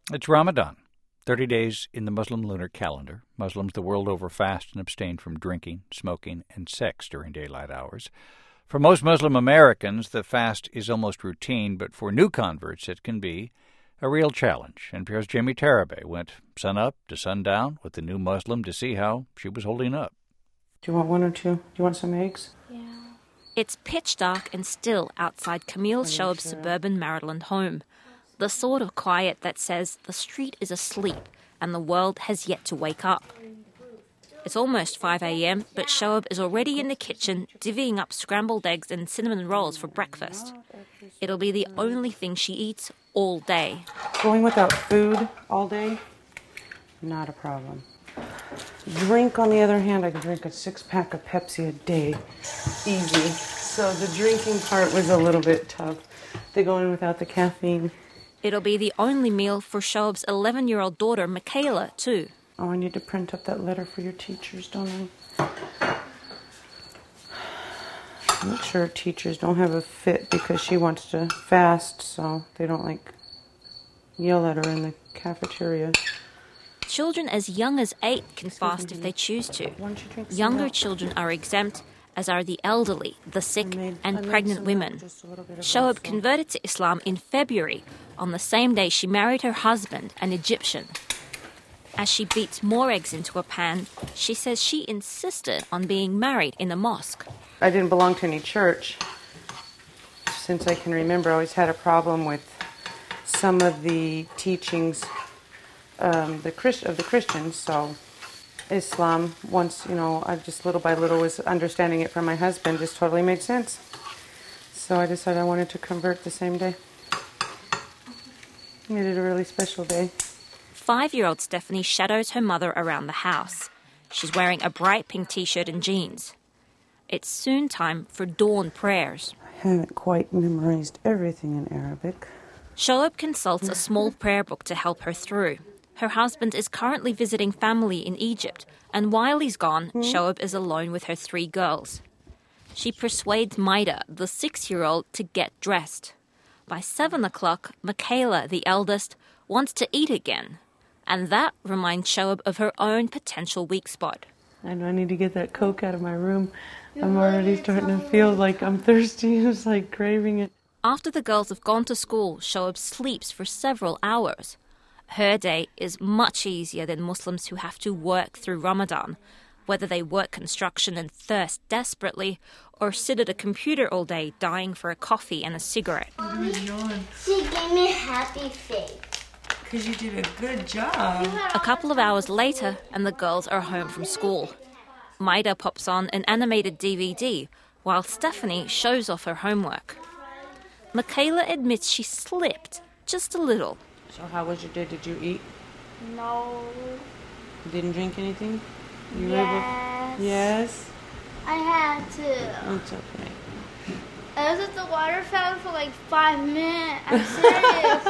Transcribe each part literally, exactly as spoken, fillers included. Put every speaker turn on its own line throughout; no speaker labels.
It's Ramadan, thirty days in the Muslim lunar calendar. Muslims the world over fast and abstain from drinking, smoking, and sex during daylight hours. For most Muslim Americans, the fast is almost routine, but for new converts, it can be a real challenge. N P R's Jamie Tarabay went sun-up to sundown with the new Muslim to see how she was holding up.
Do you want one or two? Do you want some eggs?
Yeah. It's pitch dark and still outside Camille Shoaib's suburban Maryland home. The sort of quiet that says the street is asleep and the world has yet to wake up. It's almost five a.m., but Shoaib is already in the kitchen divvying up scrambled eggs and cinnamon rolls for breakfast. It'll be the only thing she eats all day.
Going without food all day? Not a problem. Drink, on the other hand, I could drink a six-pack of Pepsi a day. Easy. So the drinking part was a little bit tough. They go in without the caffeine.
It'll be the only meal for Shoaib's eleven-year-old daughter, Michaela, too.
Oh, I need to print up that letter for your teachers, don't I? Make sure teachers don't have a fit because she wants to fast, so they don't, like, yell at her in the cafeteria.
Children as young as eight can fast if they choose to. Younger children are exempt, as are the elderly, the sick, and pregnant women. Shoaib converted to Islam in February, on the same day she married her husband, an Egyptian. As she beats more eggs into a pan, she says she insisted on being married in a mosque.
I didn't belong to any church. Since I can remember, I always had a problem with some of the teachings um, the Christ- of the Christians, so Islam, once, you know, I just little by little was understanding it from my husband, just totally made sense. So I decided I wanted to convert the same day. Made it a really special day.
Five-year-old Stephanie shadows her mother around the house. She's wearing a bright pink t-shirt and jeans. It's soon time for dawn prayers.
I haven't quite memorized everything in Arabic.
Shoaib consults a small prayer book to help her through. Her husband is currently visiting family in Egypt, and while he's gone, Shoaib is alone with her three girls. She persuades Maida, the six-year-old, to get dressed. By seven o'clock, Michaela, the eldest, wants to eat again. And that reminds Shoaib of her own potential weak spot.
I know I need to get that Coke out of my room. I'm already starting to feel like I'm thirsty. It's like craving it.
After the girls have gone to school, Shoaib sleeps for several hours. Her day is much easier than Muslims who have to work through Ramadan, whether they work construction and thirst desperately, or sit at a computer all day dying for a coffee and a cigarette.
She gave me a happy face.
Because you did a good job.
A couple of hours later, and the girls are home from school. Maida pops on an animated D V D, while Stephanie shows off her homework. Michaela admits she slipped, just a little.
So how was your day? Did you eat?
No.
You didn't drink anything? You
Yes.
Able... Yes?
I had to.
It's okay.
I was at the water fountain for like five minutes. I'm serious.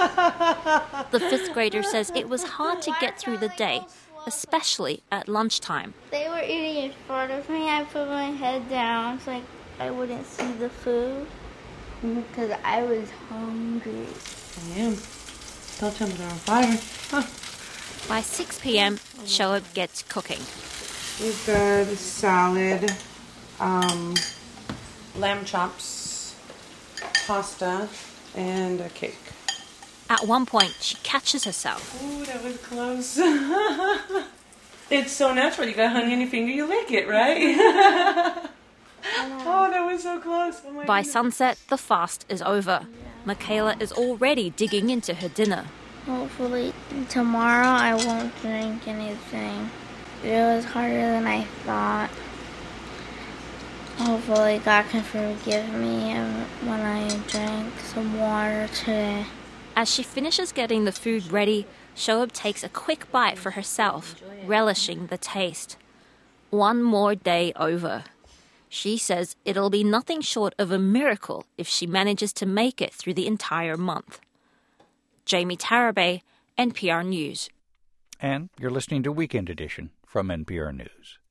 The fifth grader says it was hard to get through the day, especially at lunchtime.
They were eating in front of me. I put my head down so like I wouldn't see the food because I was hungry.
I am. Don't tell me they're on fire. Huh.
By six p.m., Shoaib gets cooking.
We've got salad, um, lamb chops, pasta, and a cake.
At one point, she catches herself.
Ooh, that was close. It's so natural. You got honey on your finger, you lick it, right? Oh, that was so close. Oh my
By
goodness.
sunset, the fast is over. Michaela is already digging into her dinner.
Hopefully tomorrow I won't drink anything. It was harder than I thought. Hopefully God can forgive me when I drank some water today.
As she finishes getting the food ready, Shoaib takes a quick bite for herself, relishing the taste. One more day over. She says it'll be nothing short of a miracle if she manages to make it through the entire month. Jamie Tarabay, N P R News.
And you're listening to Weekend Edition from N P R News.